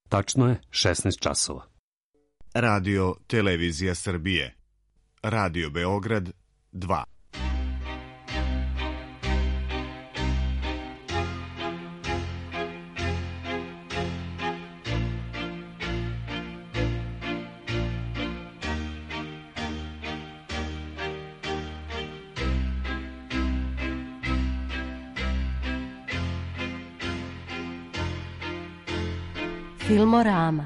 Tačno je 16 časova. Radio Televizija Srbije. Radio Beograd 2. Filmorama.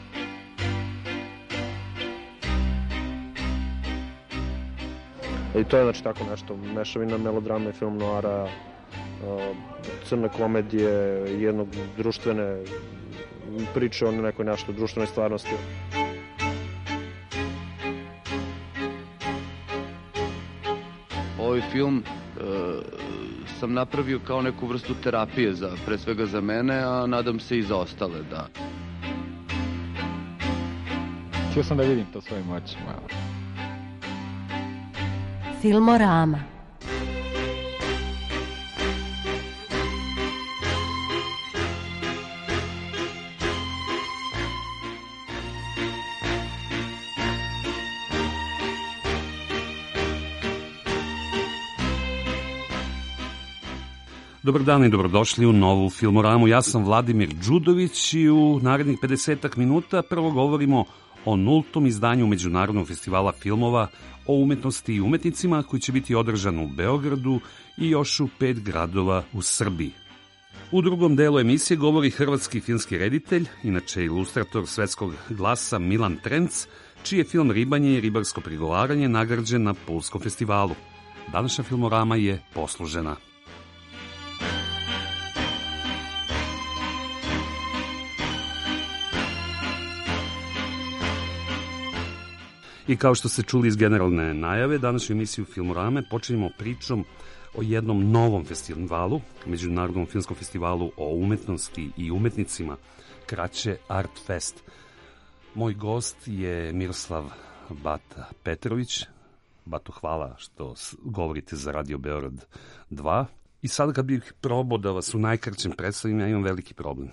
I to je znači tako nešto, mešavina melodrame i film noara, crne komedije, jednog društvene priče o nekoj nešto društvenoj stvarnosti. Ovaj film sam napravio kao neku vrstu terapije, pre svega za mene, a nadam se i za ostale, da. Htio sam da vidim to svojim očima. Filmorama. Dobar dan i dobrodošli u novu Filmoramu. Ja sam Vladimir Đudović i u narednih 50 minuta prvo govorimo o 0. izdanju Međunarodnog festivala filmova o umetnosti i umetnicima koji će biti održan u Beogradu i još u 5 gradova u Srbiji. U drugom delu emisije govori hrvatski filmski reditelj, inače ilustrator Svetskog glasa Milan Trenc, čiji je film Ribanje i ribarsko prigovaranje nagrađen na Pulskom festivalu. Današnja Filmorama je poslužena. I kao što ste čuli iz generalne najave, današnju emisiju Filmorame počinjemo pričom o jednom novom festivalu, Međunarodnom filmskom festivalu o umetnosti i umetnicima, kraće Art Fest. Moj gost je Miroslav Bata Petrović. Bato, hvala što govorite za Radio Beograd 2. I sad kad bih probao da vas u najkraćem predstavim, ja imam veliki problem.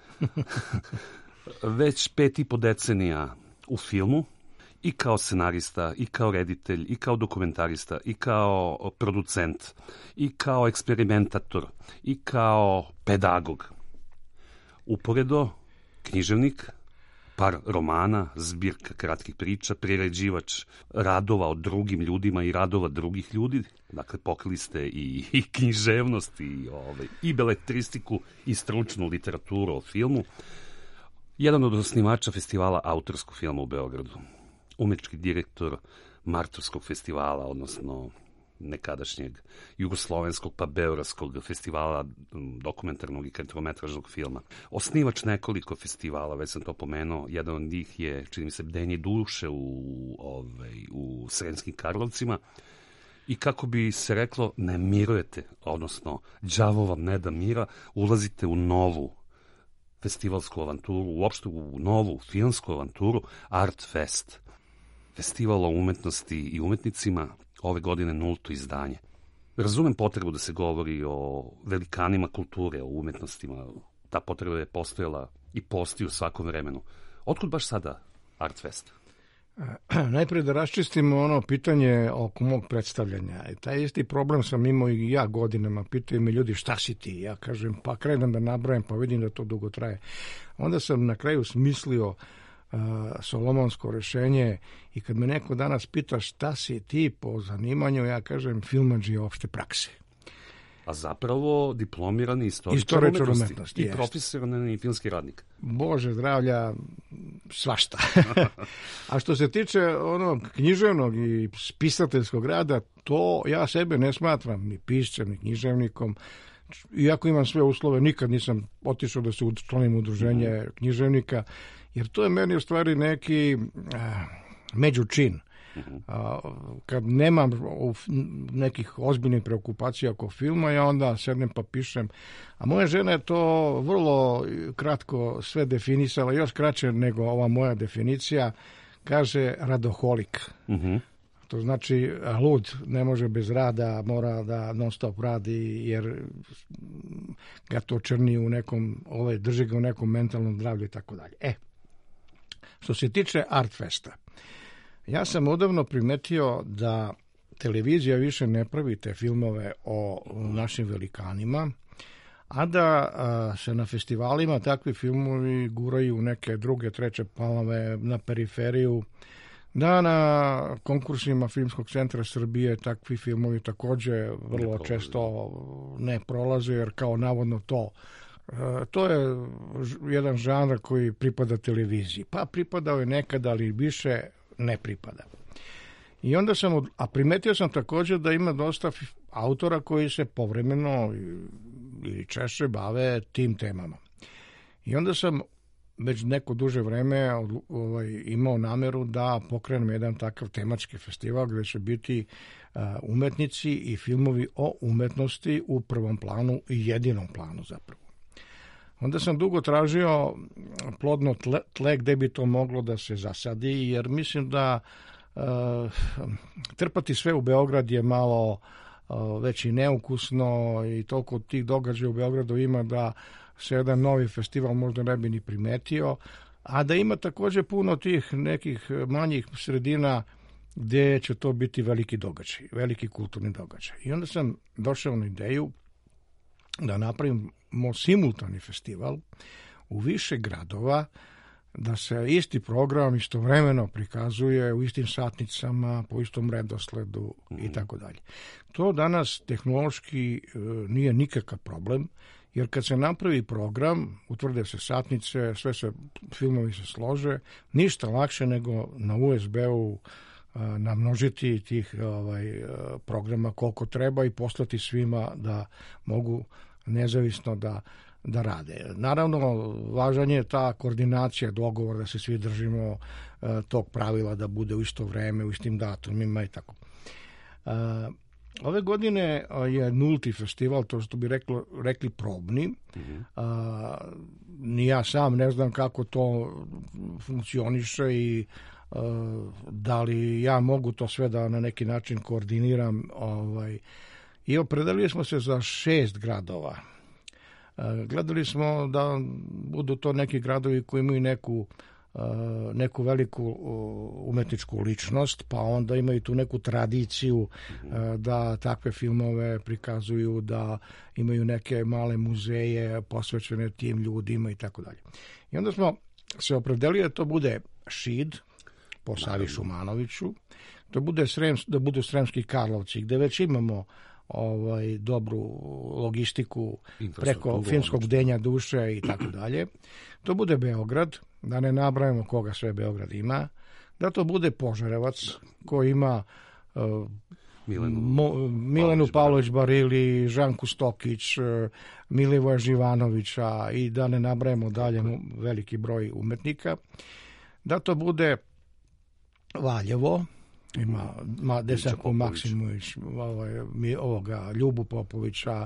Već 5,5 decenija u filmu, i kao scenarista, i kao reditelj, i kao dokumentarista, i kao producent, i kao eksperimentator, i kao pedagog. Uporedo, književnik, par romana, zbirka kratkih priča, priređivač radova o drugim ljudima i radova drugih ljudi. Dakle, pokrili ste i književnost, i beletristiku, i stručnu literaturu o filmu. Jedan od osnivača festivala autorskog filma u Beogradu. Umetnički direktor Martovskog festivala, odnosno nekadašnjeg jugoslovenskog pa beogradskog festivala dokumentarnog i kratkometražnog filma. Osnivač nekoliko festivala, već sam to pomenuo, jedan od njih je, čini mi se, Bdenje duše u Sremskim Karlovcima. I kako bi se reklo, ne mirujete, odnosno đavo vam ne da mira, ulazite u novu festivalsku avanturu, uopšte u novu filmsku avanturu Art Fest. Festival o umetnosti i umetnicima, ove godine 0. izdanje. Razumem potrebu da se govori o velikanima kulture, o umetnostima. Ta potreba je postojala i postoji u svakom vremenu. Otkud baš sada Art Fest? Najprije da raščistimo ono pitanje oko mog predstavljanja. Taj isti problem sam imao i ja godinama. Pitaju me ljudi šta si ti? Ja kažem pa krenem da nabrajam pa vidim da to dugo traje. Onda sam na kraju smislio solomonsko rešenje i kad me neko danas pita šta si ti po zanimanju, ja kažem filmadžija opšte prakse. A zapravo diplomirani istoričar umetnosti i profesionalni filmski radnik. Bože zdravlja, svašta. A što se tiče onog književnog i pisateljskog rada, to ja sebe ne smatram ni piscem, ni književnikom. Iako imam sve uslove, nikad nisam otišao da se učlanim u udruženje književnika, jer to je meni u stvari neki međučin. Kad nemam nekih ozbiljnih preokupacija oko filma, ja onda sednem pa pišem. A moja žena je to vrlo kratko sve definisala, još kraće nego ova moja definicija, kaže radoholik. To znači, lud ne može bez rada, mora da non stop radi, jer ga to črni u nekom, drži ga u nekom mentalnom zdravlju i tako dalje. Što se tiče Artfesta, ja sam odavno primetio da televizija više ne pravi te filmove o našim velikanima, a da se na festivalima takvi filmovi guraju u neke druge, treće planove, na periferiju, da na konkursima Filmskog centra Srbije takvi filmovi takođe vrlo često ne prolaze, jer kao navodno to je jedan žanr koji pripada televiziji. Pa pripadao je nekada, ali više ne pripada. I onda a primetio sam također da ima dosta autora koji se povremeno ili češće bave tim temama. I onda sam već neko duže vreme imao nameru da pokrenem jedan takav tematski festival gde će biti umetnici i filmovi o umetnosti u prvom planu i jedinom planu zapravo. Onda sam dugo tražio plodno tle gde bi to moglo da se zasadi, jer mislim da trpati sve u Beograd je malo već i neukusno i toliko tih događaja u Beogradu ima da se jedan novi festival možda ne bi ni primetio, a da ima također puno tih nekih manjih sredina gde će to biti veliki događaj, veliki kulturni događaj. I onda sam došao na ideju da napravimo simultani festival u više gradova, da se isti program istovremeno prikazuje u istim satnicama, po istom redosledu i tako dalje. To danas tehnološki nije nikakav problem, jer kad se napravi program, utvrde se satnice, filmovi se slože, ništa lakše nego na USB-u namnožiti tih programa koliko treba i poslati svima da mogu nezavisno da rade. Naravno, važan je ta koordinacija, dogovor da se svi držimo tog pravila da bude u isto vreme, u istim datumima i tako. Ove godine je 0. festival, to što bi rekli probni. Ni ja sam ne znam kako to funkcioniše i da li ja mogu to sve da na neki način koordiniram. I opredelili smo se za 6 gradova. Gledali smo da budu to neki gradovi koji imaju neku veliku umetničku ličnost, pa onda imaju tu neku tradiciju da takve filmove prikazuju, da imaju neke male muzeje posvećene tim ljudima i tako dalje. I onda smo se opredelili da to bude Šid po Savi Šumanoviću, da budu Sremski Karlovci, gde već imamo dobru logistiku preko filmskog bdenja duše i tako dalje. To bude Beograd, da ne nabrajamo koga sve Beograd ima, da to bude Požarevac koji ima Milenu Pavlović-Barili, Žanku Stokić, Milivoja Živanovića i da ne nabrajamo dalje veliki broj umetnika, da to bude Valjevo, ima Desanku Maksimović, Ljubu Popovića,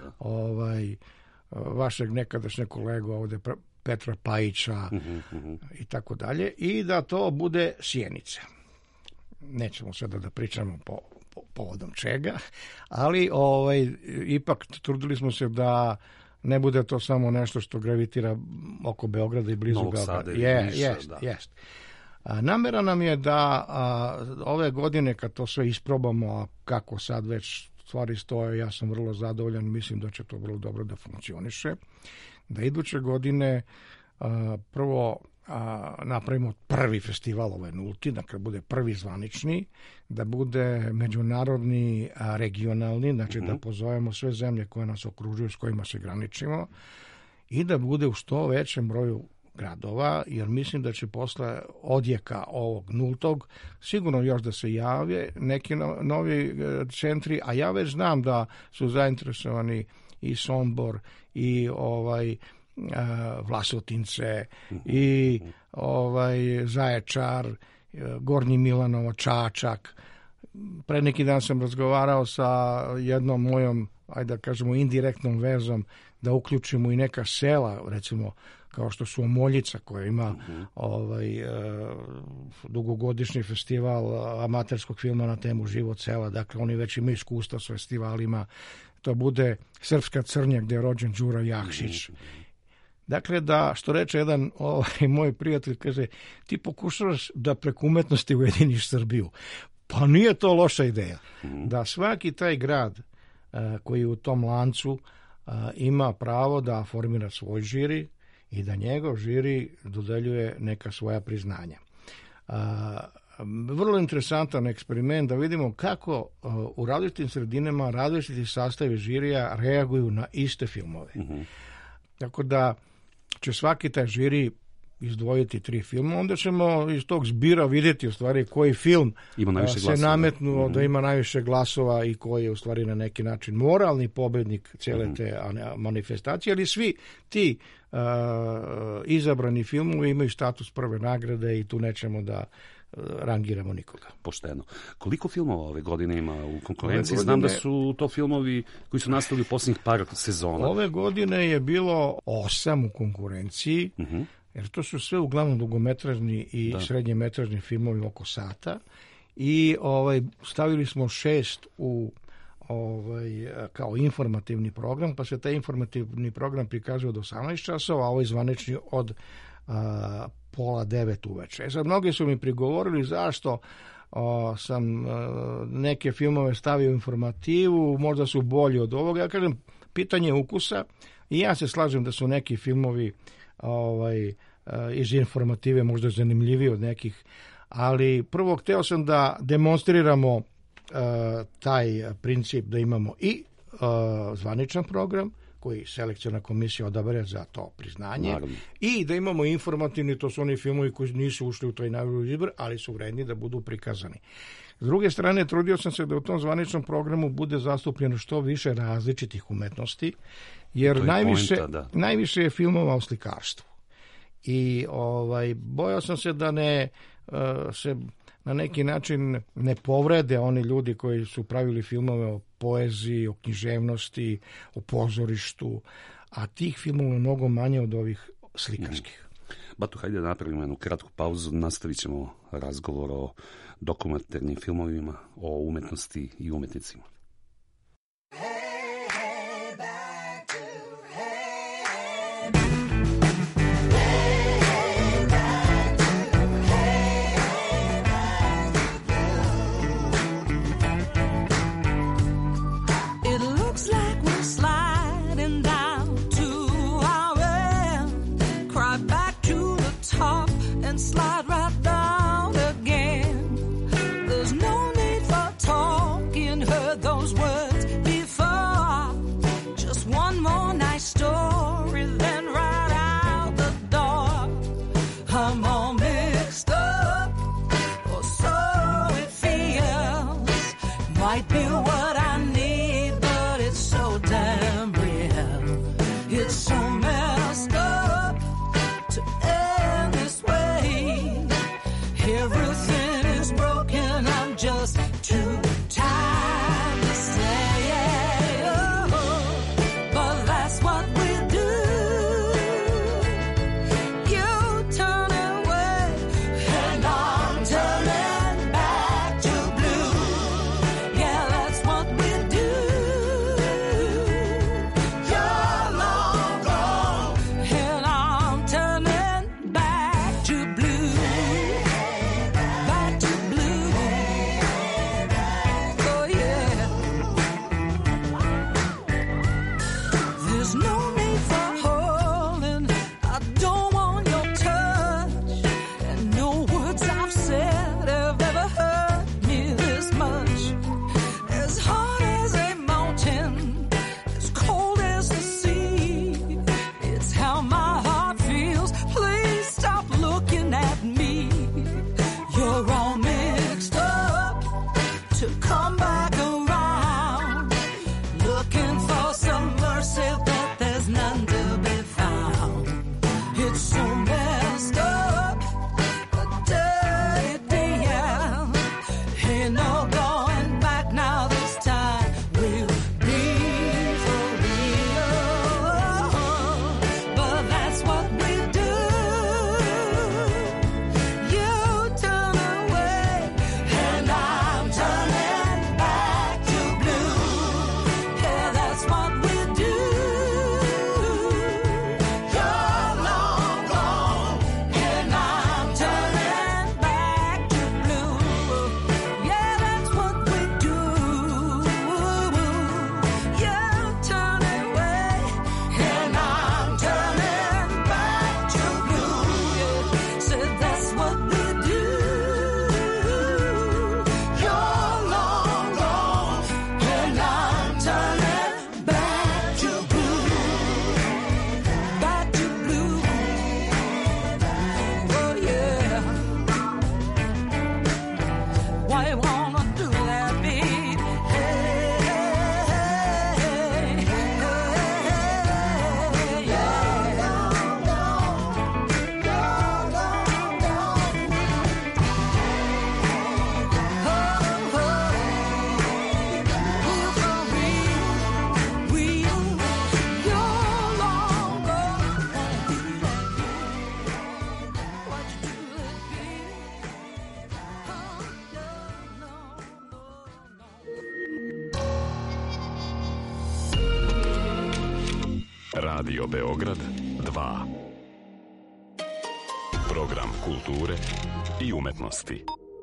vašeg nekadašnjeg kolegu ovde Petra Pajića i tako dalje, i da to bude Sjenica. Nećemo sada da pričamo povodom čega, ali ipak trudili smo se da ne bude to samo nešto što gravitira oko Beograda i blizu Beograda. Jest. Namera nam je da ove godine kad to sve isprobamo, a kako sad već stvari stoje, ja sam vrlo zadovoljan, mislim da će to vrlo dobro da funkcioniše, da iduće godine prvo napravimo prvi festival, ovaj 0, dakle bude prvi zvanični, da bude međunarodni, regionalni, znači da pozovemo sve zemlje koje nas okružuju, s kojima se graničimo, i da bude u što većem broju gradova, jer mislim da će posle odjeka ovog 0. sigurno još da se jave neki novi centri, a ja već znam da su zainteresovani i Sombor i Vlasotince i Zaječar, Gornji Milanovo, Čačak. Pre neki dan sam razgovarao sa jednom mojom, ajde da kažemo, indirektnom vezom da uključimo i neka sela, recimo kao što su Omoljica, koja ima dugogodišnji festival amaterskog filma na temu Život sela. Dakle, oni već imaju iskustva s festivalima. To bude Srpska Crnja, gde je rođen Đura Jakšić. Dakle, da, što reče jedan moj prijatelj, kaže, ti pokušavaš da preko umetnosti ujediniš Srbiju. Pa nije to loša ideja. Da svaki taj grad koji je u tom lancu ima pravo da formira svoj žiri i da njegov žiri dodeljuje neka svoja priznanja. Vrlo interesantan eksperiment da vidimo kako u različitim sredinama različiti sastavi žirija reaguju na iste filmove. Tako da će svaki taj žiri izdvojiti 3 filma, onda ćemo iz tog zbira vidjeti u stvari koji film se nametnuo da ima najviše glasova i koji je u stvari na neki način moralni pobednik cijele te manifestacije, ali svi ti izabrani filmovi imaju status prve nagrade i tu nećemo da rangiramo nikoga. Pošteno. Koliko filmova ove godine ima u konkurenciji? Znam da su to filmovi koji su nastali u posljednjih par sezona. Ove godine je bilo 8 u konkurenciji, jer to su sve uglavnom dugometražni i srednjemetražni filmovi oko sata i stavili smo 6 u kao informativni program, pa se taj informativni program prikazuje od 18 časova, a ovaj zvanični od 8:30 uveče. Sad, mnogi su mi prigovorili zašto sam neke filmove stavio u informativu, možda su bolji od ovoga. Ja kažem, pitanje ukusa i ja se slažem da su neki filmovi iz informative možda zanimljiviji od nekih, ali prvo hteo sam da demonstriramo taj princip da imamo i zvaničan program koji selekciona komisija odabere za to priznanje. Naravno. I da imamo informativni, to su oni filmovi koji nisu ušli u taj najbolji izbor, ali su vredni da budu prikazani. S druge strane, trudio sam se da u tom zvaničnom programu bude zastupljeno što više različitih umetnosti, jer najviše je filmova o slikarstvu. I bojao sam se da se na neki način ne povrede oni ljudi koji su pravili filmove o poeziji, o književnosti, o pozorištu, a tih filmova je mnogo manje od ovih slikarskih. Batu, hajde da napravimo jednu kratku pauzu, nastavit ćemo razgovor o dokumentarnim filmovima, o umetnosti i umetnicima. Radio Beograd 2. Program kulture i umetnosti.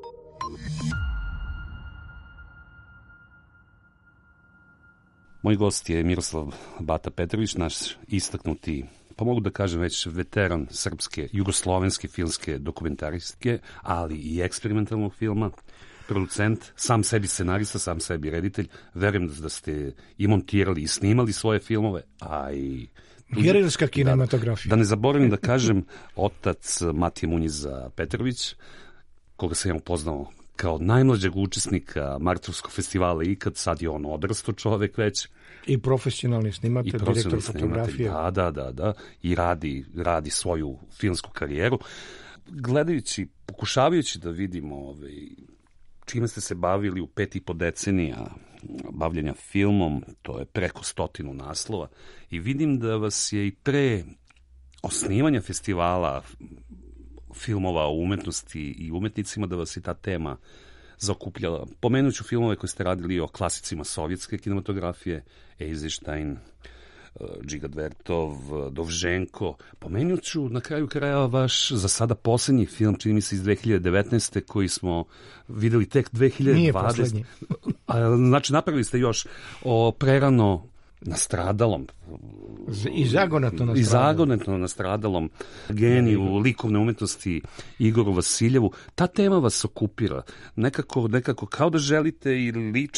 Moj gost je Miroslav Bata Petrović, naš istaknuti, pa mogu da kažem već veteran srpske, jugoslovenske filmske dokumentaristike, ali i eksperimentalnog filma, producent, sam sebi scenarista, sam sebi reditelj. Verujem da ste i montirali i snimali svoje filmove, a i... Gerilska kinematografija. Da ne zaboravim da kažem, otac Matije Munjiza Petrović, koga sam ja upoznao kao najmlađeg učesnika Martovskog festivala ikad, sad je on odrasto čovek već. I profesionalni snimatelj, direktor fotografije. Da. I radi svoju filmsku karijeru. Gledajući, pokušavajući da vidimo čime ste se bavili u 5,5 decenija bavljenja filmom, to je preko 100 naslova, i vidim da vas je i pre osnivanja festivala filmova o umetnosti i umetnicima, da vas je ta tema zaokupljala. Pomenut ću filmove koje ste radili o klasicima sovjetske kinematografije, Eisenstein, Džigat Vertov, Dovženko. Pomenut ću na kraju kraja vaš za sada poslednji film, čini mi se iz 2019. koji smo videli tek 2020. Nije poslednji. Znači, napravili ste još o prerano nastradalom. I zagonetno nastradalom geniju likovne umetnosti Igoru Vasiljevu. Ta tema vas okupira. Nekako kao da želite i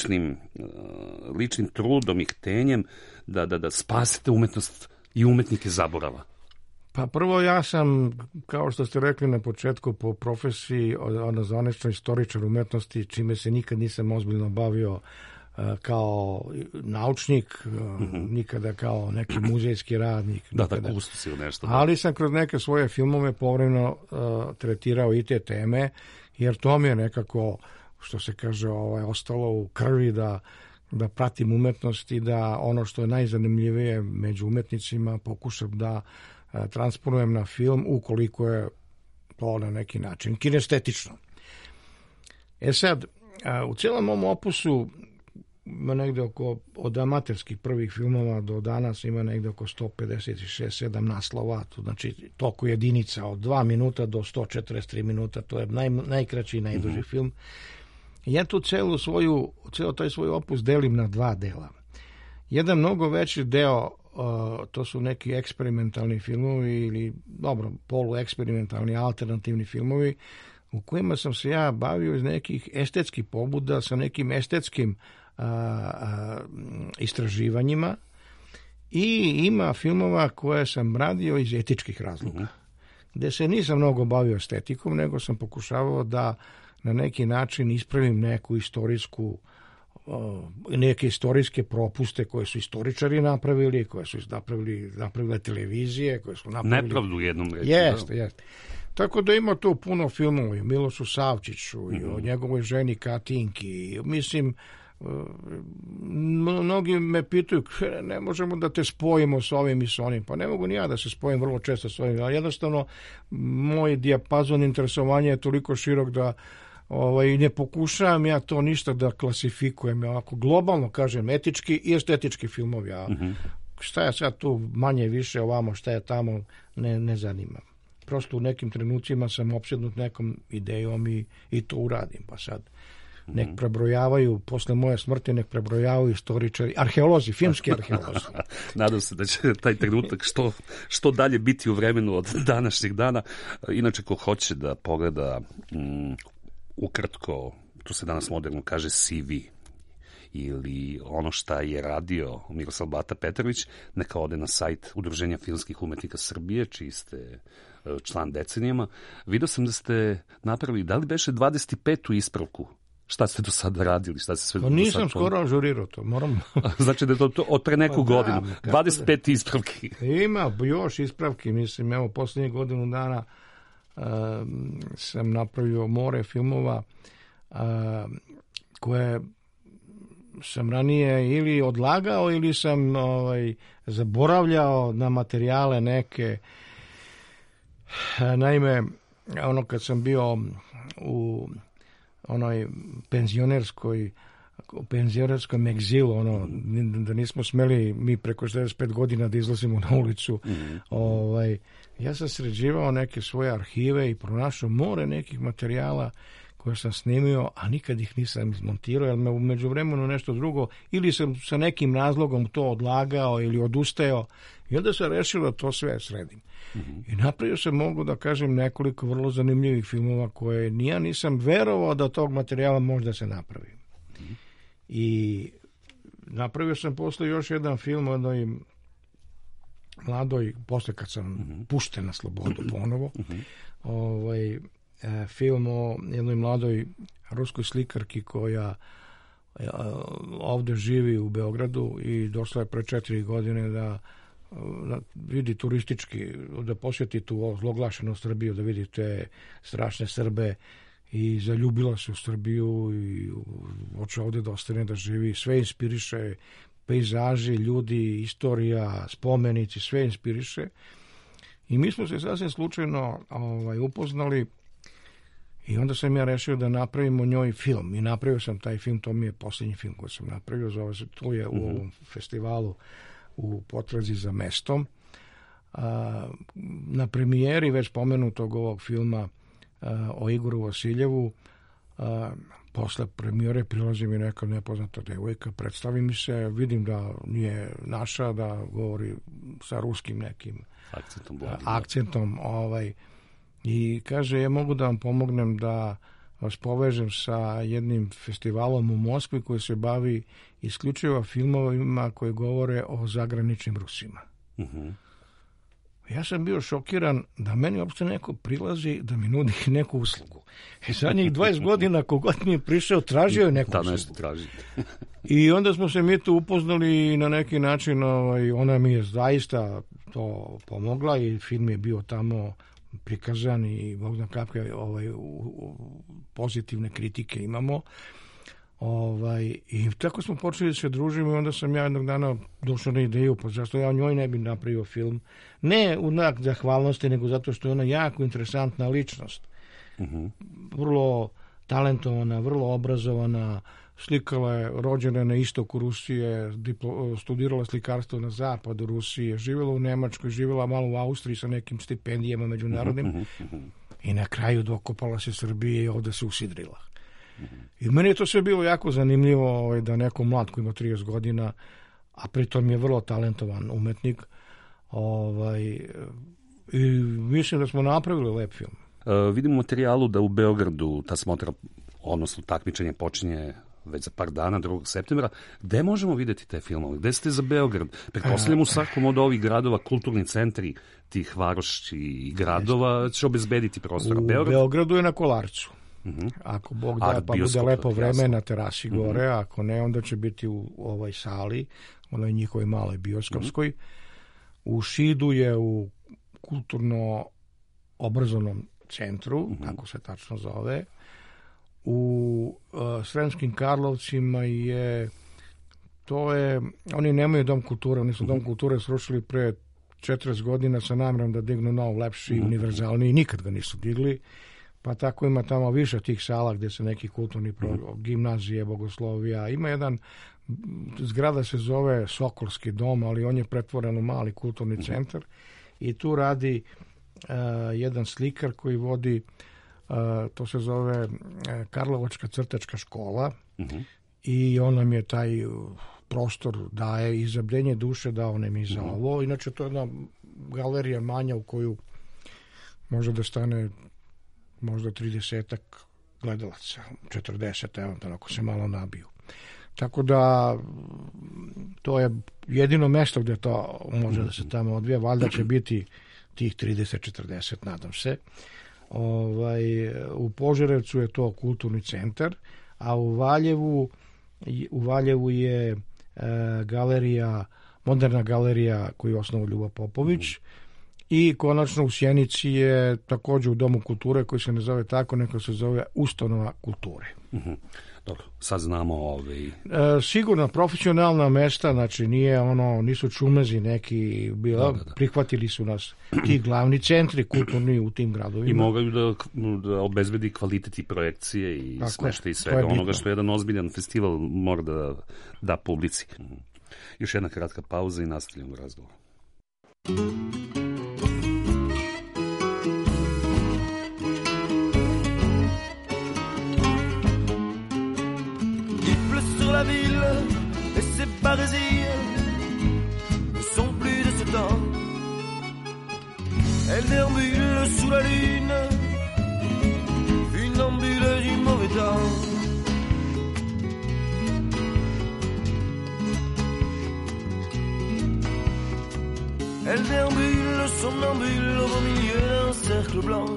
ličnim trudom i htenjem da spasite umetnost i umetnike zaborava. Pa prvo, ja sam, kao što ste rekli na početku, po profesiji zvanično istoričar umetnosti, čime se nikad nisam ozbiljno bavio kao naučnik, nikada kao neki muzejski radnik. Da, kustosi ili nešto. Ali sam kroz neke svoje filmove povremeno tretirao i te teme, jer to mi je nekako, što se kaže, ostalo u krvi da pratim umetnost i da ono što je najzanimljivije među umetnicima pokušam da transponujem na film, ukoliko je to na neki način kinestetično. Sad, u cijelom mom opusu ima negde od amaterskih prvih filmova do danas ima negde oko 156-7 naslova, znači toliko jedinica od 2 minuta do 143 minuta, to je najkraći i najduži film. Ja tu ceo taj svoj opus delim na 2 dela. Jedan mnogo veći deo, to su neki eksperimentalni filmovi ili, polueksperimentalni, alternativni filmovi, u kojima sam se ja bavio iz nekih estetskih pobuda, sa nekim estetskim istraživanjima, i ima filmova koje sam radio iz etičkih razloga, gde se nisam mnogo bavio estetikom, nego sam pokušavao da na neki način ispravim neke istorijske propuste koje su istoričari napravili, koje su napravile televizije, koje su napravili... Nepravdu jednom reći. Jeste. Tako da ima tu puno filmova, i o Milošu Savčiću, i o njegovoj ženi Katinki. Mislim, mnogi me pitaju, ne možemo da te spojimo s ovim i s onim. Pa ne mogu ni ja da se spojim vrlo često s ovim, ali jednostavno moj dijapazon interesovanja je toliko širok da ne pokušavam ja to ništa da klasifikujem. Ako globalno kažem, etički i estetički filmovi, a šta je sad tu manje više ovamo, šta je tamo, ne zanima. Prosto u nekim trenucima sam opsednut nekom idejom i to uradim, pa sad nek prebrojavaju, posle moje smrti nek prebrojavaju istoričari, arheolozi, filmski arheolozi. Nadam se da će taj trenutak što dalje biti u vremenu od današnjeg dana. Inače, ko hoće da pogleda ukratko, tu se danas moderno kaže CV, ili ono šta je radio Miroslav Bata Petrović, neka ode na sajt Udruženja filmskih umetnika Srbije, čiji ste član decenijama. Vidio sam da ste napravili, da li beše 25. ispravku? Šta ste do sada radili? Nisam skoro ažurirao to, moram... Znači da je to od pre neku godinu. 25 ispravki. Ima još ispravki, mislim, evo, posljednjih godinu dana sam napravio more filmova koje sam ranije ili odlagao ili sam zaboravljao na materijale neke. Naime, kad sam bio u onoj penzionerskoj penzionerskom egzilu, ono, da nismo smeli mi preko 65 godina da izlazimo na ulicu. Ja sam sređivao neke svoje arhive i pronašao more nekih materijala koje sam snimio, a nikad ih nisam izmontirao, jer me u međuvremenu nešto drugo, ili sam sa nekim razlogom to odlagao ili odustajao, i onda sam rešio da to sve sredim. I napravio sam, mogu da kažem, nekoliko vrlo zanimljivih filmova koje ja nisam verovao da tog materijala možda se napravi. I napravio sam posle još jedan film o jednoj mladoj, posle kad sam pušten na slobodu ponovo, film o jednoj mladoj ruskoj slikarki koja ovde živi u Beogradu i došla je pre 4 godine da vidi turistički, da posjeti tu zloglašenu Srbiju, da vidi te strašne Srbe, i zaljubila se u Srbiju i hoće ovde da ostane da živi. Sve inspiriše, pejzaži, ljudi, istorija, spomenici, sve inspiriše. I mi smo se sasvim slučajno upoznali i onda sam ja rešio da napravim o njoj film. I napravio sam taj film, to mi je posljednji film koji sam napravio, zove se, to je u ovom festivalu u Potrazi za mestom. Na premijeri već pomenutog ovog filma o Igoru Vasiljevu, posle premijere prilazi mi neka nepoznata devojka, predstavi mi se, vidim da nije naša, da govori sa ruskim nekim akcentom, i kaže, ja mogu da vam pomognem da vas povežem sa jednim festivalom u Moskvi koji se bavi isključivo filmovima koji govore o zagraničnim Rusima. Ja sam bio šokiran da meni uopšte neko prilazi da mi nudi neku uslugu. I zadnjih 20 godina kogod mi je prišao, tražio je neku uslugu. I onda smo se mi tu upoznali i na neki način ona mi je zaista to pomogla i film je bio tamo prikazan i Bog zna kakve pozitivne kritike imamo. I tako smo počeli da se družimo i onda sam ja jednog dana došao na ideju, pa zašto ja o njoj ne bi napravio film. Ne u znak zahvalnosti, nego zato što je ona jako interesantna ličnost. Vrlo talentovana, vrlo obrazovana, slikala je, rođena na istoku Rusije, studirala slikarstvo na zapadu Rusije, živjela u Nemačkoj, živjela malo u Austriji sa nekim stipendijama međunarodnim i na kraju dokopala se Srbije i ovde se usidrila. I meni je to sve bilo jako zanimljivo, da neko mlad koji ima 30 godina, a pritom je vrlo talentovan umetnik, i mislim da smo napravili lep film. Vidim u materijalu da u Beogradu ta smotra, odnosno takmičenje počinje već za par dana, 2. septembra. Gde možemo vidjeti te filmove? Gde ste za Beograd? Pretpostavljam u svakom od ovih gradova kulturni centri tih varoši i gradova će obezbediti prostor. U Beogradu je na Kolarcu. Ako Bog da, pa bude lepo vreme na terasi gore, ako ne, onda će biti u ovoj sali, onoj njihovoj maloj bioskopskoj. U Šidu je u kulturno-obrazovnom centru, tako se tačno zove. U Sremskim Karlovcima oni nemaju dom kulture, oni su dom kulture srušili pre 40 godina sa namerom da dignu nov, lepši, univerzalni, i nikad ga nisu digli. Pa tako ima tamo više tih sala gdje se neki kulturni gimnazije, bogoslovija. Ima jedan, zgrada se zove Sokolski dom, ali on je pretvoren u mali kulturni centar i tu radi jedan slikar koji vodi, to se zove Karlovačka crtačka škola, i on nam je taj prostor daje i za bdenje duše, dao nam i za ovo. Inače to je jedna galerija manja u koju može da stane možda 30-ak gledalaca, 40, eventualno, ako se malo nabiju. Tako da to je jedino mesto gdje to može da se tamo odvija. Valjda će biti tih 30-40, nadam se. U Požarevcu je to kulturni centar, a u Valjevu je galerija, moderna galerija koju je osnovao Ljubo Popović, I konačno u Sjenici je također u Domu kulture koji se ne zove tako, nego se zove Ustanova kulture. Dobro, sad znamo sigurno profesionalna mesta, znači nisu čumezi neki, prihvatili su nas ti glavni centri kulturni u tim gradovima. I mogaju da obezbedi kvalitet i projekcije i smeštaj i svega onoga što jedan ozbiljan festival mora da da publici. Još jedna kratka pauza i nastavljamo razgovor. La ville et ses barésies ne sont plus de ce temps. Elle déambule sous la lune, funambule du mauvais temps. Elle déambule, somnambule au milieu d'un cercle blanc.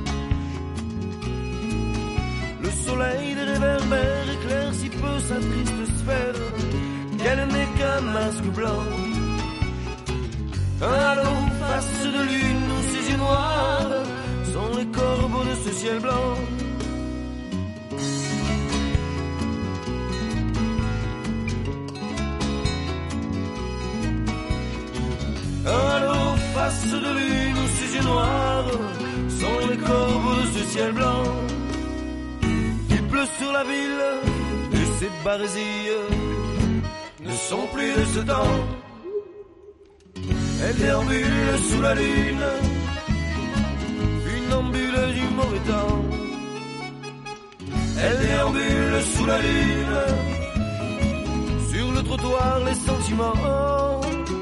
Le soleil des réverbères éclaire si peu sa triste sphère qu'elle n'est qu'un masque blanc. Un halo face de lune où ses yeux noirs sont les corbeaux de ce ciel blanc. Un halo face de lune où ses yeux noirs sont les corbeaux de ce ciel blanc. Sur la ville et ses barésies ne sont plus de ce temps. Elle déambule sous la lune, funambule du mauvais temps. Elle déambule sous la lune, sur le trottoir les sentiments.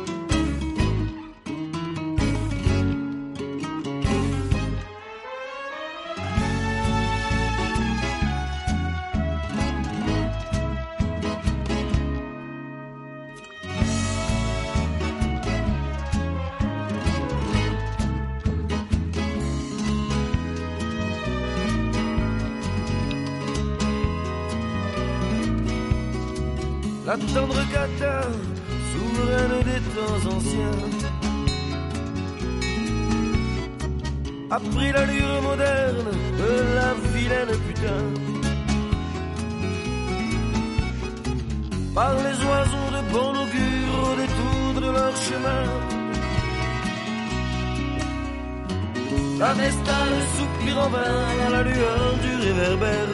La tendre Cata, souveraine des temps anciens, a pris l'allure moderne de la vilaine putain. Par les oiseaux de bon augure au détour de leur chemin, la vestale soupire en vain à la lueur du réverbère.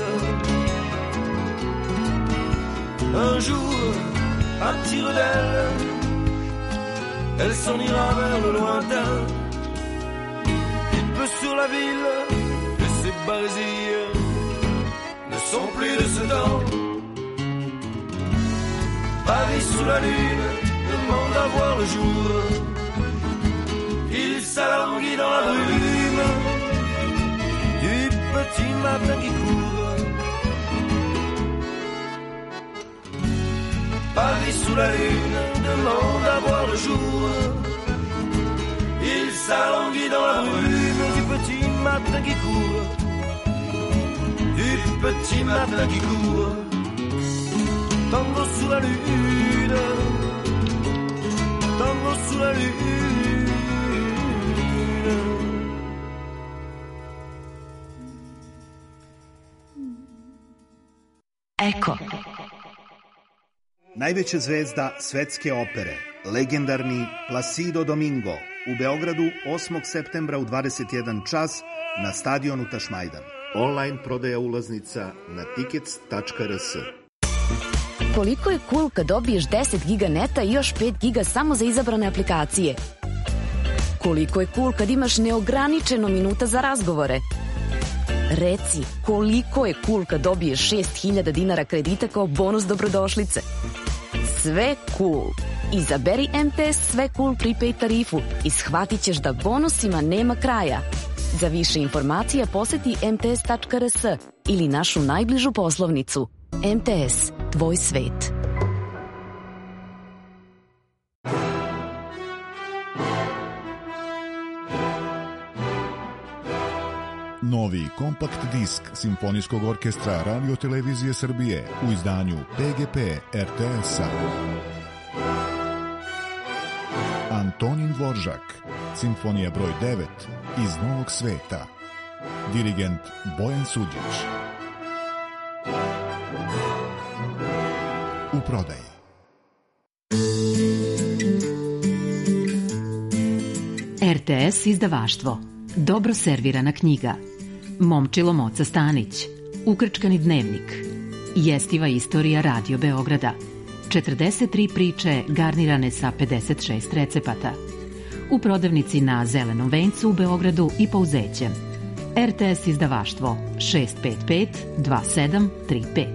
Un jour, à tire d'aile, elle s'en ira vers le lointain. Il pleut sur la ville et ses barésies ne sont plus de ce temps. Paris sous la lune demande à voir le jour. Il s'alanguit dans la brume du petit matin qui court. Paris sous la lune demande à voir le jour. Il s'alanguit dans la brume du petit matin qui court. Du petit matin qui court. Tango sous la lune. Tango sous la lune. Eko. Najveća zvezda svetske opere, legendarni Placido Domingo, u Beogradu 8. septembra u 21 čas na stadionu Tašmajdan. Online prodaja ulaznica na tickets.rs. Koliko je cool kad dobiješ 10 giga neta i još 5 giga samo za izabrane aplikacije? Koliko je cool kad imaš neograničeno minuta za razgovore? Reci, koliko je cool kad dobiješ 6.000 dinara kredita kao bonus dobrodošlice? Sve cool. Izaberi MTS Sve cool prepaid tarifu i shvatit ćeš da bonusima nema kraja. Za više informacija poseti mts.rs ili našu najbližu poslovnicu. MTS, tvoj svet. Novi kompakt disk Simfonijskog orkestra Radio Televizije Srbije u izdanju PGP RTS-a. Antonin Dvoržak, simfonija broj 9 iz Novog sveta. Dirigent Bojan Suđić. U prodaji. RTS izdavaštvo. Dobro servirana knjiga. Momčilo Moca Stanić. Ukrčkani dnevnik. Jestiva istorija Radio Beograda. 43 priče garnirane sa 56 recepata. U prodavnici na Zelenom vencu u Beogradu i Pouzećem. RTS izdavaštvo 655 2735.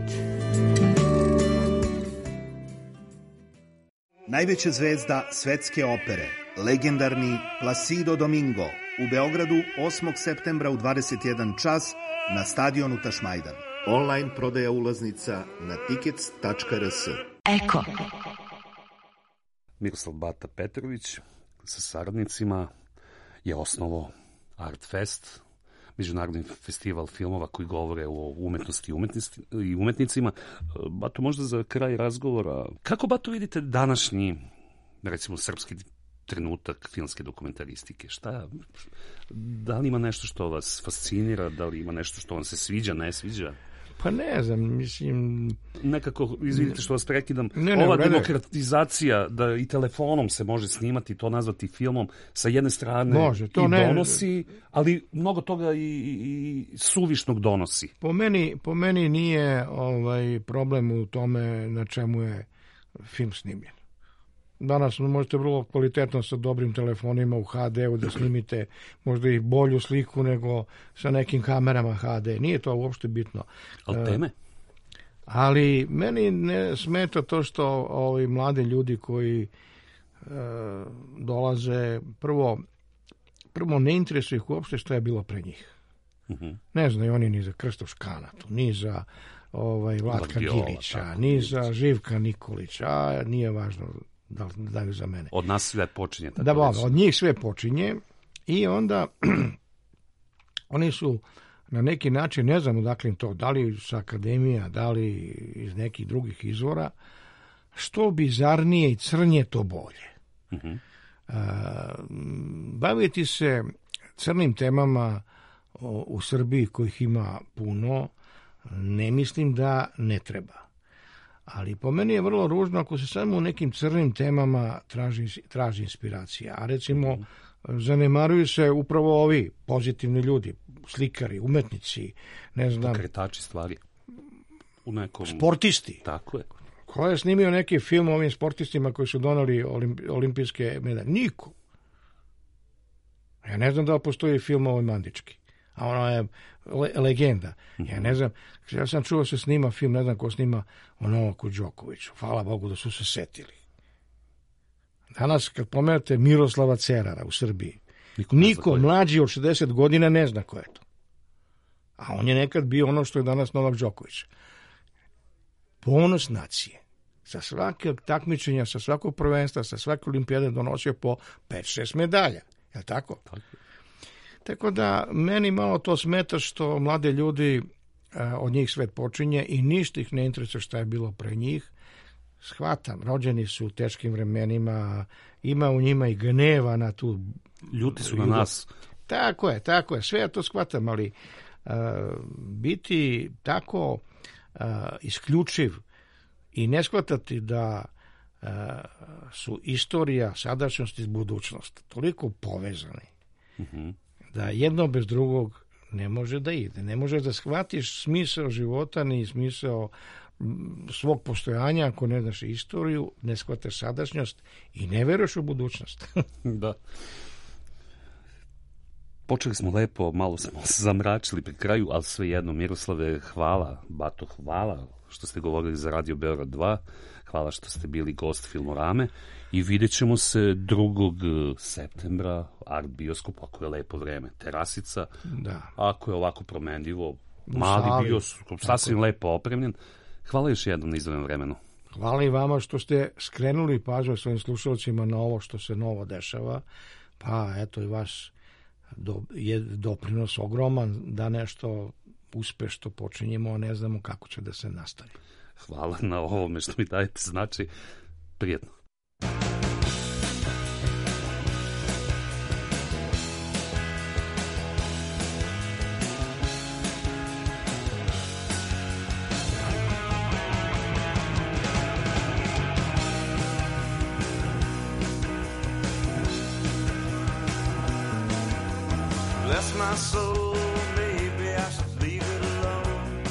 Najveća zvezda svetske opere, legendarni Placido Domingo, u Beogradu 8. septembra u 21 čas na stadionu Tašmajdan. Online prodaja ulaznica na tickets.rs. Eko. Miroslav Bata Petrović sa saradnicima je osnovao Artfest, međunarodni festival filmova koji govore o umetnosti i umetnicima. Bato, možda za kraj razgovora, kako, Bato, vidite današnji, recimo, srpski trenutak filmske dokumentaristike? Da li ima nešto što vas fascinira, da li ima nešto što vam se sviđa, ne sviđa? Pa ne znam, mislim... Nekako, izvidite što vas prekidam, ova demokratizacija da i telefonom se može snimati, to nazvati filmom, sa jedne strane može, to i donosi, ali mnogo toga i suvišnog donosi. Po meni nije problem u tome na čemu je film snimljen. Danas možete vrlo kvalitetno sa dobrim telefonima u HD-u da snimite možda i bolju sliku nego sa nekim kamerama HD. Nije to uopšte bitno. Ali teme? Ali meni ne smeta to što ovi mladi ljudi koji dolaze, prvo ne interesuje ih uopšte što je bilo pre njih. Ne znaju oni ni za Krstof Škanatu, ni za Vlatka Gilića, ni za Živka Nikolića, nije važno da daju za mene. Od nas sve počinje. Od njih sve počinje i onda oni su na neki način, ne znam odakle im to, da li sa akademija, da li iz nekih drugih izvora, što bizarnije i crnje, to bolje. Baviti se crnim temama u Srbiji, kojih ima puno, ne mislim da ne treba. Ali po meni je vrlo ružno ako se samo u nekim crnim temama traži inspiracija. A recimo, zanemaruju se upravo ovi pozitivni ljudi, slikari, umetnici, ne znam... Pokretači stvari. U nekom... Sportisti. Tako je. Ko je snimio neki film o ovim sportistima koji su donali olimpijske medalje? Niko. Ja ne znam da postoji film o ovoj Mandički. A ona je legenda. Ja ne znam, ja sam čuo se snima film, ne znam ko snima o Novaku Đokoviću. Hvala Bogu da su se setili. Danas kad pomenete Miroslava Cerara u Srbiji, niko mlađi od 60 godina ne zna ko je to. A on je nekad bio ono što je danas Novak Đoković. Ponos nacije. Sa svake takmičenja, sa svakog prvenstva, sa svake olimpijade donosio po 5-6 medalja. Je li tako? Tako da meni malo to smeta što mlade ljudi, od njih svet počinje i ništa ih ne interesuje šta je bilo pre njih. Shvatam, rođeni su u teškim vremenima, ima u njima i gneva na tu... Ljuti su na nas. Tako je, sve ja to shvatam, ali biti tako isključiv i ne shvatati da su istorija, sadašnjost i budućnost toliko povezani, da jedno bez drugog ne može da ide. Ne možeš da shvatiš smisao života ni smisao svog postojanja ako ne znaš istoriju, ne shvataš sadašnjost i ne veruješ u budućnost. Da. Počeli smo lepo, malo smo zamračili pri kraju, ali svejedno, Miroslave, hvala, Bato, hvala što ste govorili za Radio Beograd 2, hvala što ste bili gost Filmorame i vidjet ćemo se 2. septembra, Art Bioskop, ako je lepo vreme, terasica, ako je ovako promenljivo, mali bioskop, sasvim lepo opremljen. Hvala još jednom na izdvojenom vremenu. Hvala i vama što ste skrenuli pažnju svojim slušalcima na ovo što se novo dešava, pa eto i vaš je doprinos ogroman da nešto uspešno počinjemo, a ne znamo kako će da se nastavi. Hvala na ovome što mi dajete, znači prijetno. my soul, maybe I should leave it alone.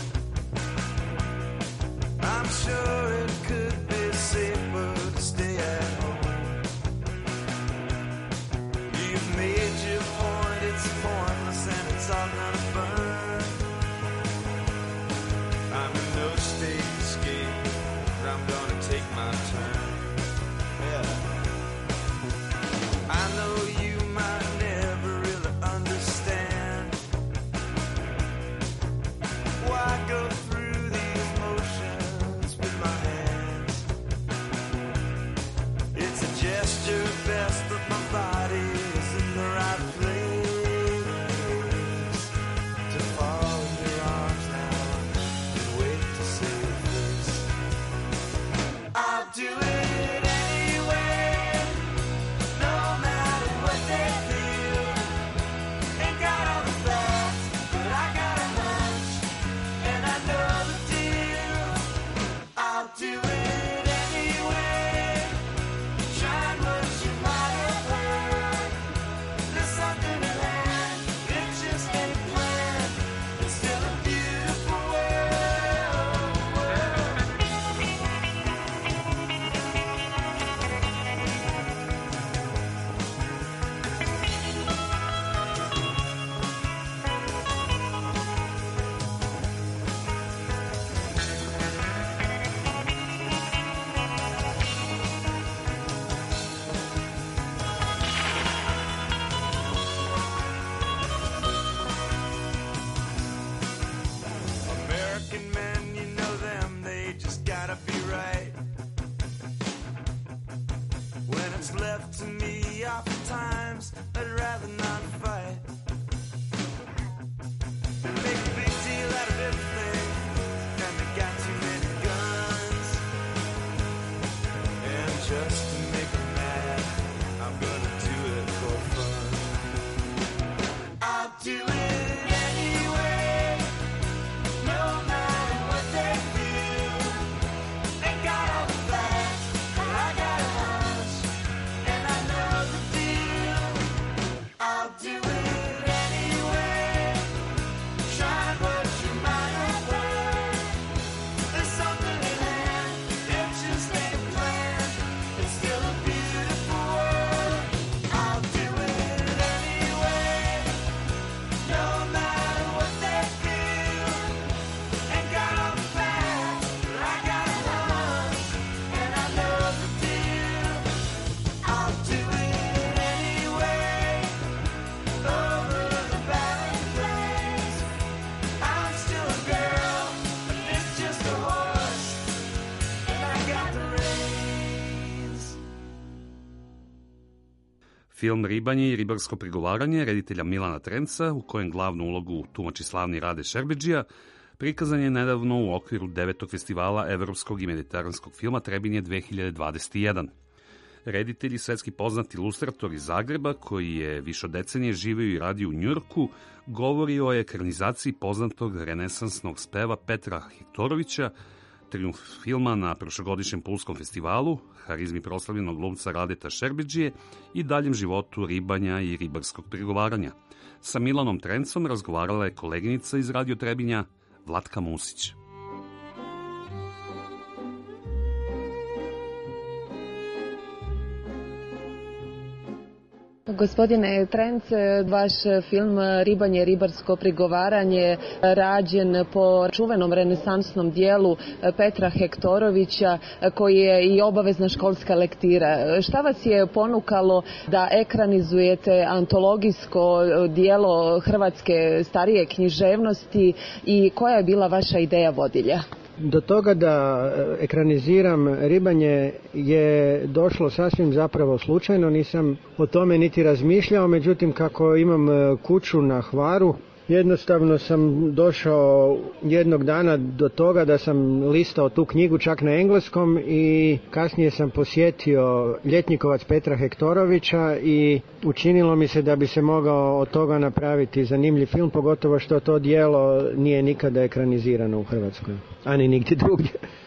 I'm sure it could be safer to stay at home. You've made your point, it's pointless and it's all gonna burn. I'm in no state to escape, I'm gonna take my turn. Yeah. I know you might never really understand why I go through these motions with my hands. It's a gesture best, but my body is in the right place to fall in your arms now and wait to see your face. I'll do it. To me, oftentimes I'd rather not fight and make a big deal out of everything. And they got too many guns, and just to make them mad, I'm gonna do it for fun. I'll do it anyway, no matter what they feel. They got all the facts, but I got a hunch. I'll do it anyway. Try what you might have heard. There's something in hand, it just ain't planned. It's still a beautiful world. I'll do it anyway, no matter what they feel. Ain't got all the facts, but I got a hunch, and I know the deal. I'll do it. Film Ribanje i ribarsko prigovaranje reditelja Milana Trenca, u kojem glavnu ulogu tumači slavni Rade Šerbedžija, prikazan je nedavno u okviru 9. festivala evropskog i mediteranskog filma Trebinje 2021. Reditelj i svetski poznat ilustrator iz Zagreba, koji je više od decenije živeo i radio u Njujorku, govori o ekranizaciji poznatog renesansnog speva Petra Hektorovića, trijumf filma na prošlogodišnjem Pulskom festivalu, harizmi proslavljenog glumca Radeta Šerbedžije i daljem životu ribanja i ribarskog prigovaranja. Sa Milanom Trencom razgovarala je koleginica iz Radio Trebinja, Vlatka Musić. Gospodine Trenc, vaš film Ribanje, ribarsko prigovaranje rađen po čuvenom renesansnom dijelu Petra Hektorovića, koji je i obavezna školska lektira. Šta vas je ponukalo da ekranizujete antologijsko dijelo hrvatske starije književnosti i koja je bila vaša ideja vodilja? Do toga da ekraniziram Ribanje je došlo sasvim zapravo slučajno, nisam o tome niti razmišljao, međutim kako imam kuću na Hvaru, jednostavno sam došao jednog dana do toga da sam listao tu knjigu čak na engleskom i kasnije sam posjetio Ljetnikovac Petra Hektorovića i učinilo mi se da bi se mogao od toga napraviti zanimljiv film, pogotovo što to djelo nije nikada ekranizirano u Hrvatskoj, ani nigdje drugdje.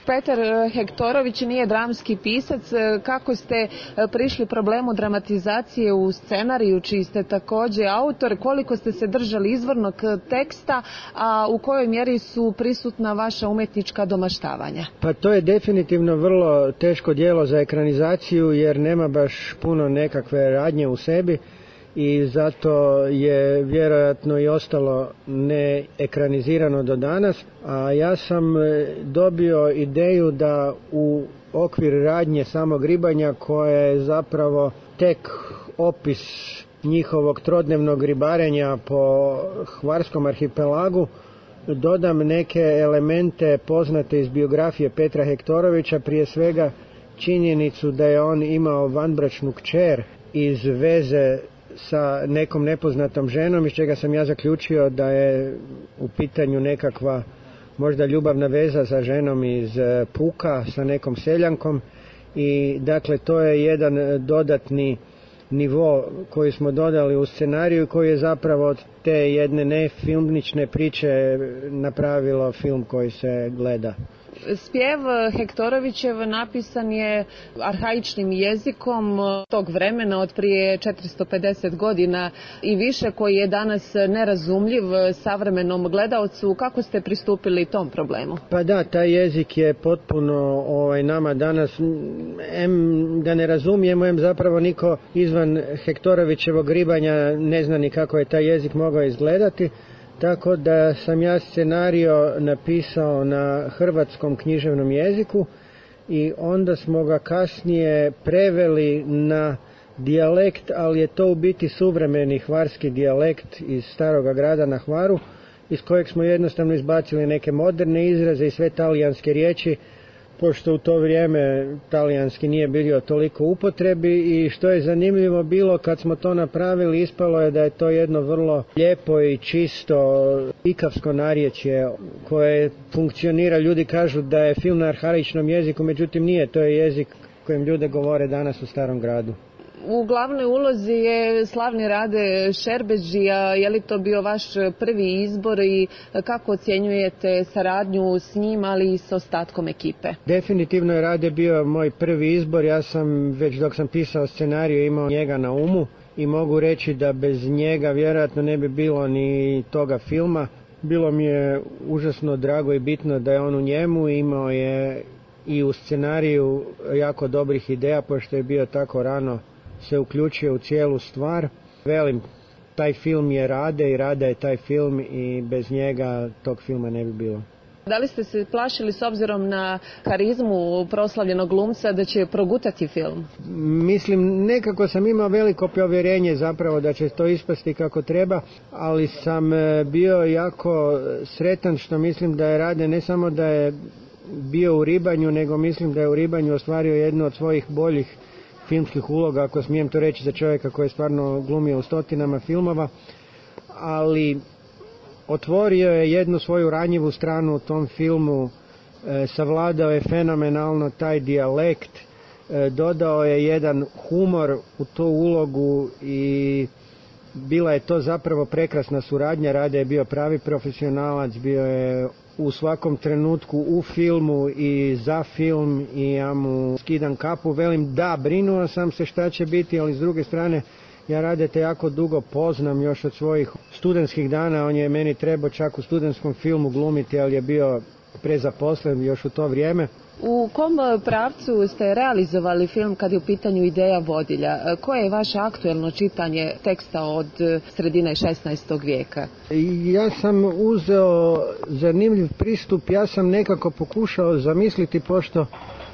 Petar Hektorović nije dramski pisac. Kako ste prišli problemu dramatizacije u scenariju, čiji ste takođe autor? Koliko ste se držali izvornog teksta, a u kojoj mjeri su prisutna vaša umetnička domaštavanja? Pa to je definitivno vrlo teško djelo za ekranizaciju, jer nema baš puno nekakve radnje u sebi i zato je vjerojatno i ostalo ne ekranizirano do danas. A ja sam dobio ideju da u okvir radnje samog ribanja, koja je zapravo tek opis njihovog trodnevnog ribarenja po Hvarskom arhipelagu, dodam neke elemente poznate iz biografije Petra Hektorovića, prije svega činjenicu da je on imao vanbračnu kćer iz veze sa nekom nepoznatom ženom, iz čega sam ja zaključio da je u pitanju nekakva možda ljubavna veza sa ženom iz Puka, sa nekom seljankom, i dakle to je jedan dodatni nivo koji smo dodali u scenariju, koji je zapravo od te jedne nefilmnične priče napravilo film koji se gleda. Spjev Hektorovićev napisan je arhaičnim jezikom tog vremena od prije 450 godina i više, koji je danas nerazumljiv savremenom gledaocu. Kako ste pristupili tom problemu? Pa da, taj jezik je potpuno nama danas, ga ne razumijemo, zapravo niko izvan Hektorovićevog ribanja ne zna ni kako je taj jezik mogao izgledati. Tako da sam ja scenario napisao na hrvatskom književnom jeziku i onda smo ga kasnije preveli na dijalekt, ali je to u biti suvremeni hvarski dijalekt iz Staroga Grada na Hvaru, iz kojeg smo jednostavno izbacili neke moderne izraze i sve talijanske riječi, pošto u to vrijeme talijanski nije bio toliko u upotrebi. I što je zanimljivo bilo, kad smo to napravili, ispalo je da je to jedno vrlo lijepo i čisto ikavsko narječje koje funkcionira. Ljudi kažu da je film na arhaičnom jeziku, međutim nije, to je jezik kojim ljude govore danas u Starom Gradu. U glavnoj ulozi je slavni Rade Šerbedžija. Je li to bio vaš prvi izbor i kako ocjenjujete saradnju s njim, ali i s ostatkom ekipe? Definitivno je Rade bio moj prvi izbor. Ja sam već dok sam pisao scenariju imao njega na umu i mogu reći da bez njega vjerojatno ne bi bilo ni toga filma. Bilo mi je užasno drago i bitno da je on u njemu. Imao je i u scenariju jako dobrih ideja, pošto je bio tako rano se uključio u cijelu stvar. Velim, taj film je Rade i Rada je taj film i bez njega tog filma ne bi bilo. Da li ste se plašili, s obzirom na karizmu proslavljenog glumca, da će progutati film? Mislim, nekako sam imao veliko povjerenje zapravo da će to ispasti kako treba, ali sam bio jako sretan što mislim da je Rade ne samo da je bio u ribanju, nego mislim da je u ribanju ostvario jednu od svojih boljih filmskih uloga, ako smijem to reći za čovjeka koji je stvarno glumio u stotinama filmova, ali otvorio je jednu svoju ranjivu stranu u tom filmu, savladao je fenomenalno taj dijalekt, dodao je jedan humor u tu ulogu i bila je to zapravo prekrasna suradnja. Rade je bio pravi profesionalac, bio je u svakom trenutku u filmu i za film i ja mu skidam kapu. Velim, da, brinuo sam se šta će biti, ali s druge strane ja Radete jako dugo poznam još od svojih studentskih dana. On je meni trebao čak u studentskom filmu glumiti, ali je bio prezaposlen još u to vrijeme. U kom pravcu ste realizovali film kad je u pitanju ideja vodilja? Koje je vaše aktuelno čitanje teksta od sredine 16. vijeka? Ja sam uzeo zanimljiv pristup. Ja sam nekako pokušao zamisliti, pošto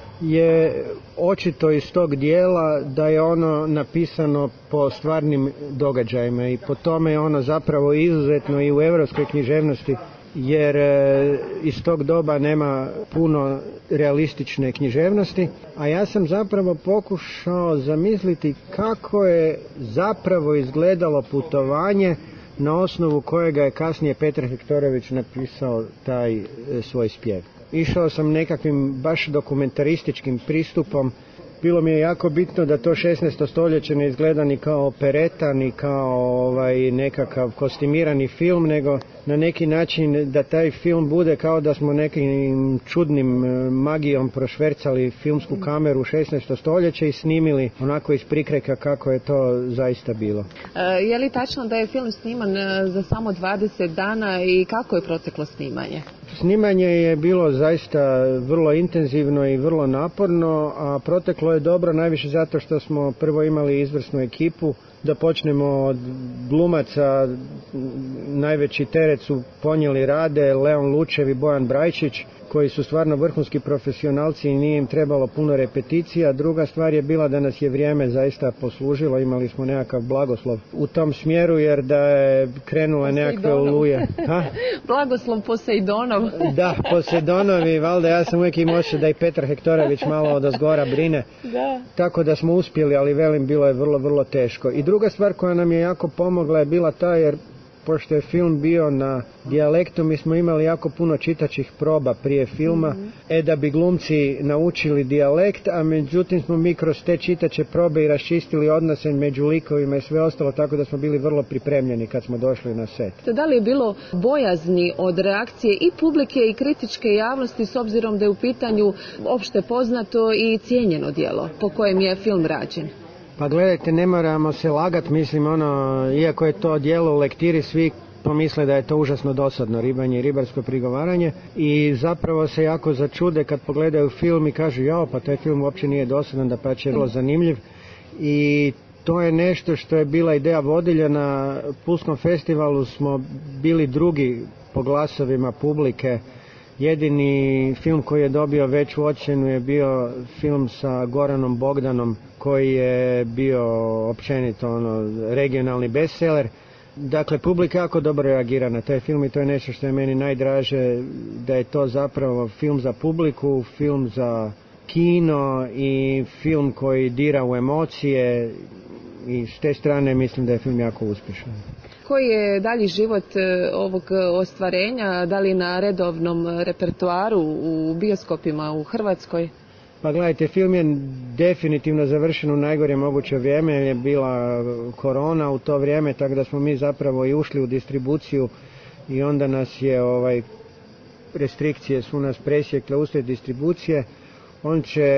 je očito iz tog dijela da je ono napisano po stvarnim događajima i po tome je ono zapravo izuzetno i u europskoj književnosti, jer iz tog doba nema puno realistične književnosti, a ja sam zapravo pokušao zamisliti kako je zapravo izgledalo putovanje na osnovu kojega je kasnije Petar Hektorović napisao taj svoj spjev. Išao sam nekakvim baš dokumentarističkim pristupom bilo mi je jako bitno da to 16. stoljeće ne izgleda ni kao opereta, ni kao nekakav kostimirani film, nego na neki način da taj film bude kao da smo nekim čudnim magijom prošvercali filmsku kameru u 16. stoljeće i snimili onako iz prikreka kako je to zaista bilo. Je li tačno da je film sniman za samo 20 dana i kako je proteklo snimanje? Snimanje je bilo zaista vrlo intenzivno i vrlo naporno, a proteklo je dobro najviše zato što smo prvo imali izvrsnu ekipu. Da počnemo od glumaca, najveći teret su ponijeli Rade, Leon Lučev i Bojan Brajčić, koji su stvarno vrhunski profesionalci i nije im trebalo puno repeticija. Druga stvar je bila da nas je vrijeme zaista poslužilo, imali smo nekakav blagoslov u tom smjeru, jer da je krenule nekakve oluje. Blagoslov Poseidonov. Da, Poseidonovi, valjda ja sam uvijek imao osjećaj da i Petar Hektorović malo odozgora brine. Da. Tako da smo uspjeli, ali velim, bilo je vrlo, vrlo teško. I druga stvar koja nam je jako pomogla je bila ta, jer pošto je film bio na dijalektu, mi smo imali jako puno čitačih proba prije filma, da bi glumci naučili dijalekt, a međutim smo mi kroz te čitače probe i raščistili odnose među likovima i sve ostalo, tako da smo bili vrlo pripremljeni kad smo došli na set. Da li je bilo bojazni od reakcije i publike i kritičke javnosti, s obzirom da je u pitanju opšte poznato i cijenjeno djelo po kojem je film rađen? Pa gledajte, ne moramo se lagat, mislim, iako je to djelo u lektiri, svi pomisle da je to užasno dosadno ribanje i ribarsko prigovaranje i zapravo se jako začude kad pogledaju film i kažu jao, pa taj film uopće nije dosadan, dapače je vrlo zanimljiv i to je nešto što je bila ideja vodilja. Na Pulskom festivalu smo bili drugi po glasovima publike. Jedini film koji je dobio veću ocjenu je bio film sa Goranom Bogdanom, koji je bio općenito regionalni bestseller. Dakle, publika jako dobro reagira na taj film i to je nešto što je meni najdraže, da je to zapravo film za publiku, film za kino i film koji dira u emocije i s te strane mislim da je film jako uspješan. Koji je dalji život ovog ostvarenja, da li na redovnom repertuaru u bioskopima u Hrvatskoj? Pa gledajte, film je definitivno završen u najgore moguće vrijeme, je bila korona u to vrijeme, tako da smo mi zapravo i ušli u distribuciju i onda nas je restrikcije su nas presjekle uslijed distribucije. On će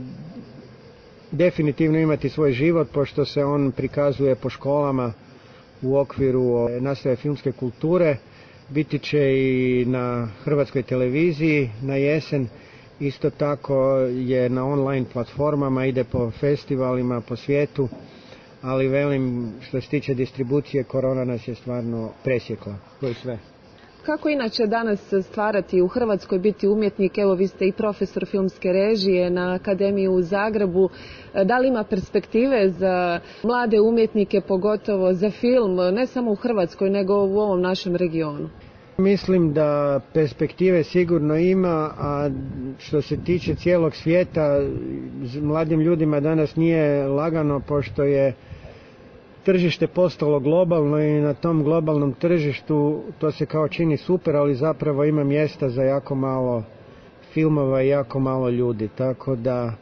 definitivno imati svoj život, pošto se on prikazuje po školama u okviru nastave filmske kulture. Biti će i na Hrvatskoj televiziji na jesen. Isto tako je na online platformama, ide po festivalima po svijetu, ali velim, što se tiče distribucije, korona nas je stvarno presjekla, koji sve. Kako inače danas stvarati u Hrvatskoj, biti umjetnik? Evo, vi ste i profesor filmske režije na Akademiji u Zagrebu. Da li ima perspektive za mlade umjetnike, pogotovo za film, ne samo u Hrvatskoj, nego u ovom našem regionu? Mislim da perspektive sigurno ima, a što se tiče cijelog svijeta, mladim ljudima danas nije lagano, pošto je tržište postalo globalno i na tom globalnom tržištu to se kao čini super, ali zapravo ima mjesta za jako malo filmova i jako malo ljudi, tako da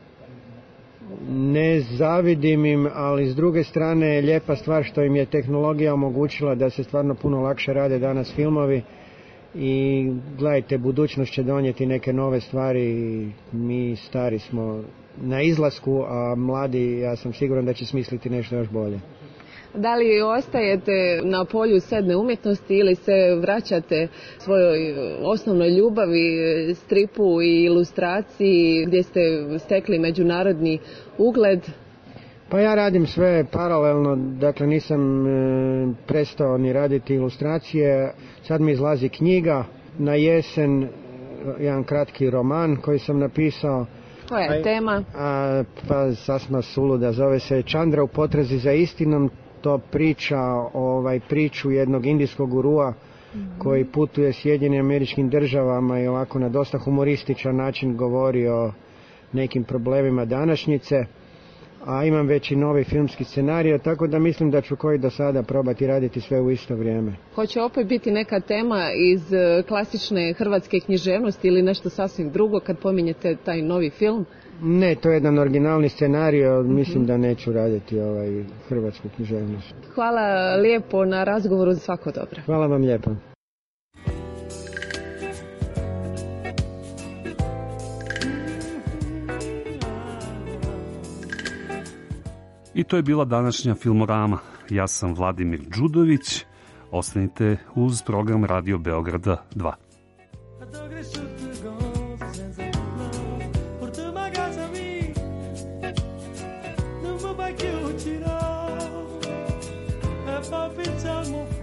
ne zavidim im, ali s druge strane je lijepa stvar što im je tehnologija omogućila da se stvarno puno lakše rade danas filmovi i gledajte, budućnost će donijeti neke nove stvari i mi stari smo na izlasku, a mladi, ja sam siguran da će smisliti nešto još bolje. Da li ostajete na polju sedme umjetnosti ili se vraćate svojoj osnovnoj ljubavi, stripu i ilustraciji gdje ste stekli međunarodni ugled? Pa ja radim sve paralelno, dakle nisam prestao ni raditi ilustracije. Sad mi izlazi knjiga, na jesen jedan kratki roman koji sam napisao. Koja je tema? Pa sasma suluda, zove se Čandra u potrazi za istinom. To priča priču jednog indijskog gurua koji putuje Sjedinjenim Američkim Državama i ovako na dosta humorističan način govori o nekim problemima današnjice, a imam već i novi filmski scenarij, tako da mislim da ću koji do sada probati raditi sve u isto vrijeme. Hoće opet biti neka tema iz klasične hrvatske književnosti ili nešto sasvim drugo kad pominjete taj novi film? Ne, to je jedan originalni scenario, mislim da neću raditi hrvatsku književnost. Hvala lijepo na razgovoru, svako dobro. Hvala vam lijepo. I to je bila današnja Filmorama. Ja sam Vladimir Đudović. Ostanite uz program Radio Beograda 2. Pas pensar mon